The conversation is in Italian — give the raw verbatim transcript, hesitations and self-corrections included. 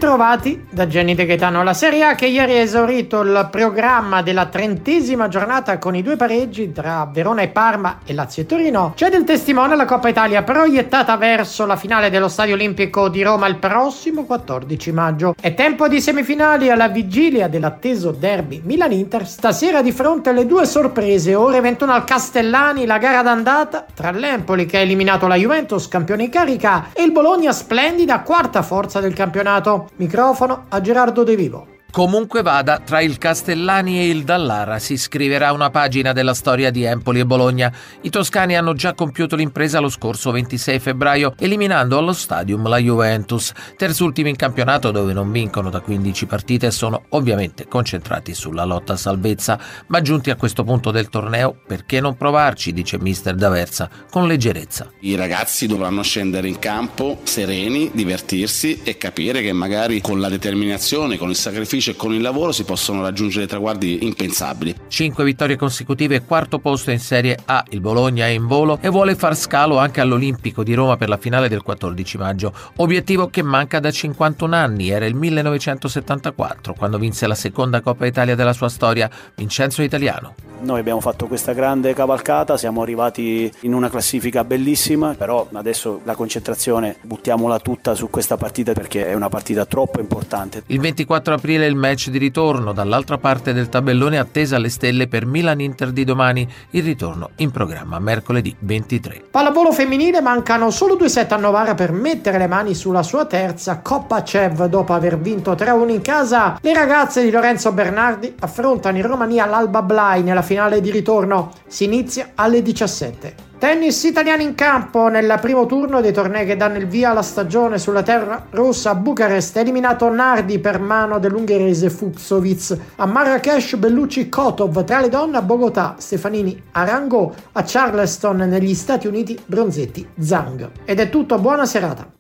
Bentrovati da Gianni De Gaetano. La Serie A che ieri ha esaurito il programma della trentesima giornata con i due pareggi tra Verona e Parma e Lazio e Torino. C'è del testimone alla Coppa Italia proiettata verso la finale dello Stadio Olimpico di Roma il prossimo quattordici maggio. È tempo di semifinali alla vigilia dell'atteso derby Milan-Inter. Stasera di fronte alle due sorprese, ore ventuno al Castellani, la gara d'andata tra l'Empoli che ha eliminato la Juventus, campione in carica, e il Bologna splendida, quarta forza del campionato. Microfono a Gerardo De Vivo. Comunque vada, tra il Castellani e il Dallara si scriverà una pagina della storia di Empoli e Bologna. I toscani hanno già compiuto l'impresa lo scorso ventisei febbraio, eliminando allo Stadium la Juventus, terzultimi in campionato dove non vincono da quindici partite e sono ovviamente concentrati sulla lotta a salvezza. Ma giunti a questo punto del torneo, perché non provarci, dice mister D'Aversa, con leggerezza. I ragazzi dovranno scendere in campo sereni, divertirsi e capire che magari con la determinazione, con il sacrificio e con il lavoro si possono raggiungere traguardi impensabili. Cinque vittorie consecutive e quarto posto in Serie A. Il Bologna è in volo e vuole far scalo anche all'Olimpico di Roma per la finale del quattordici maggio. Obiettivo che manca da cinquantuno anni. Era il millenovecentosettantaquattro quando vinse la seconda Coppa Italia della sua storia Vincenzo Italiano. Noi abbiamo fatto questa grande cavalcata, siamo arrivati in una classifica bellissima, però adesso la concentrazione buttiamola tutta su questa partita perché è una partita troppo importante. Il ventiquattro aprile il match di ritorno, dall'altra parte del tabellone attesa alle stelle per Milan-Inter di domani, il ritorno in programma mercoledì ventitré. Pallavolo femminile, mancano solo due set a Novara per mettere le mani sulla sua terza Coppa CEV dopo aver vinto tre a uno in casa. Le ragazze di Lorenzo Bernardi affrontano in Romania l'Alba Blai nella finale di ritorno. Si inizia alle diciassette. Tennis italiani in campo nel primo turno dei tornei che danno il via alla stagione sulla terra rossa. A Bucarest eliminato Nardi per mano dell'ungherese Fucsovic. A Marrakesh Bellucci Kotov. Tra le donne a Bogotà Stefanini Arango. A Charleston negli Stati Uniti Bronzetti Zhang. Ed è tutto, buona serata.